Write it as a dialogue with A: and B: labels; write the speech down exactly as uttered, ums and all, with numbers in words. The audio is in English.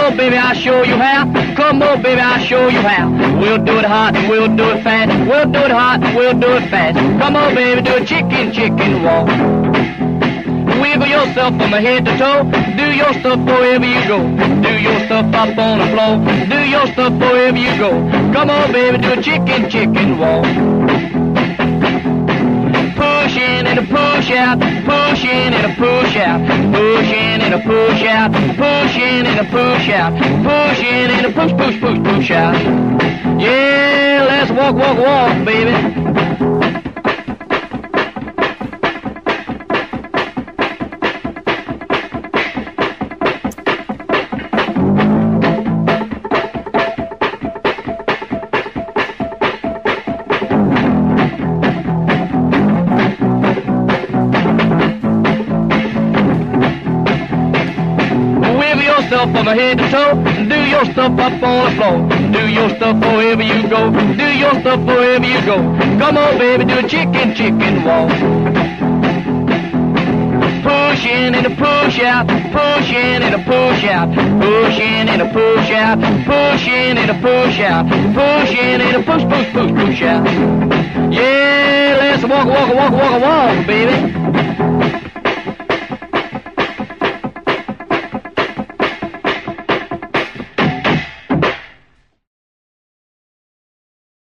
A: on, baby, I'll show you how. Come on, baby, I'll show you how. We'll do it hot and we'll do it fast. We'll do it hot and we'll do it fast. Come on, baby, do a chicken, chicken walk. Wiggle yourself from head to toe. Do your stuff wherever you go. Do your stuff up on the floor. Do your stuff wherever you go. Come on, baby, do a chicken, chicken walk. Push in and a push out. Push in and a push out. Push in and a push out. Push in and a push out. Push in and a push, push, push, push out. Yeah, let's walk, walk, walk, baby. From head to toe, do your stuff up on the floor. Do your stuff wherever you go. Do your stuff wherever you go. Come on, baby, do a chicken, chicken walk. Push in and a push out. Push in and a push out. Push in and a push out. Push in and a push out. Push in and a push, push, push, push out. Yeah, let's walk, walk, walk, walk, walk, baby.